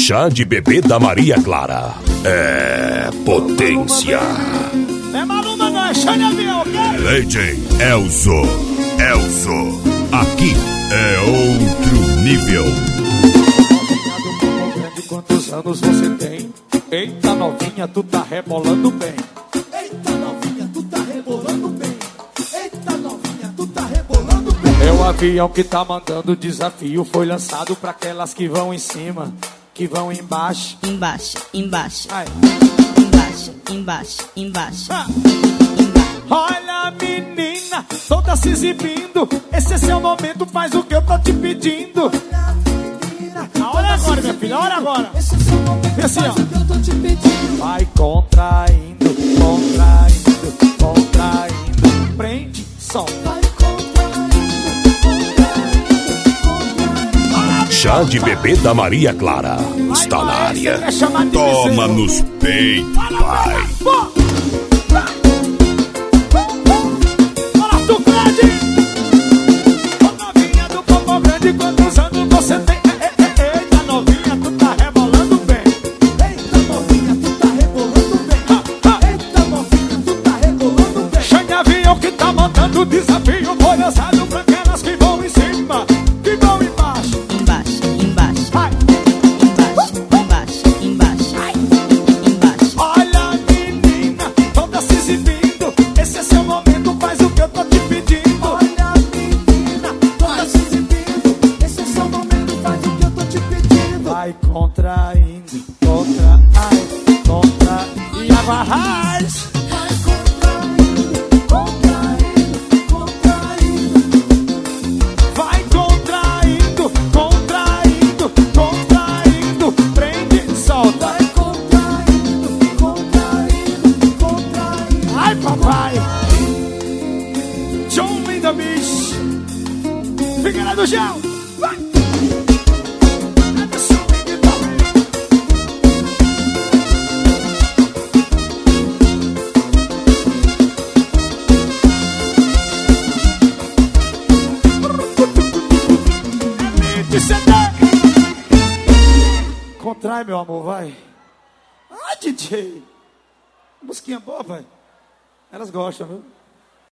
Chá de bebê da Maria Clara. É potência. É Maluma, não é chá de avião, ok? DJ Elzo. Aqui é outro nível. Quantos anos você tem? Eita novinha, tu tá rebolando bem. Eita novinha, tu tá rebolando bem. Eita novinha, tu tá rebolando bem. É o avião que tá mandando o desafio. Foi lançado pra aquelas que vão em cima, que vão embaixo. Embaixo, embaixo. Ai. Embaixo, embaixo, embaixo. Ah. Olha menina, toda se exibindo. Esse é seu momento, faz o que eu tô te pedindo. A hora é agora, minha filha, a hora é agora. Esse é seu momento, assim, faz o que eu tô te pedindo. Vai contraindo, contraindo, contraindo. Prende, solta. Vai contraindo, contraindo. Chá de bebê da Maria Clara. Está na área. Toma nos peitos, pai. Olha tu, Fred. Ô novinha do povo grande, quantos anos você tem? Eita novinha, tu tá rebolando bem. Eita novinha, tu tá rebolando bem. Eita novinha, tu tá rebolando bem. Chá de avião que tá mandando o desafio. Foi lançado pra aquelas que vão em cima, que vão embaixo. Embaixo, embaixo. Vai. Embaixo, embaixo, embaixo. Olha menina, toda se exibindo. Esse é seu momento, faz o que eu tô te pedindo. Olha menina, toda se exibindo. Esse é seu momento, faz o que eu tô te pedindo. Vai contraindo, contrai, contrai. E avarrais. Vai contraindo, contraindo, contraindo. Vai contraindo, contraindo, contraindo. Prende, solta. Vai contraindo, contraindo, contraindo. Ai, papai. John Linda Bicho. Fica lá no chão. Vai. Contrai, meu amor, vai. Ai, DJ. Musiquinha boa, pai. Elas gostam, viu?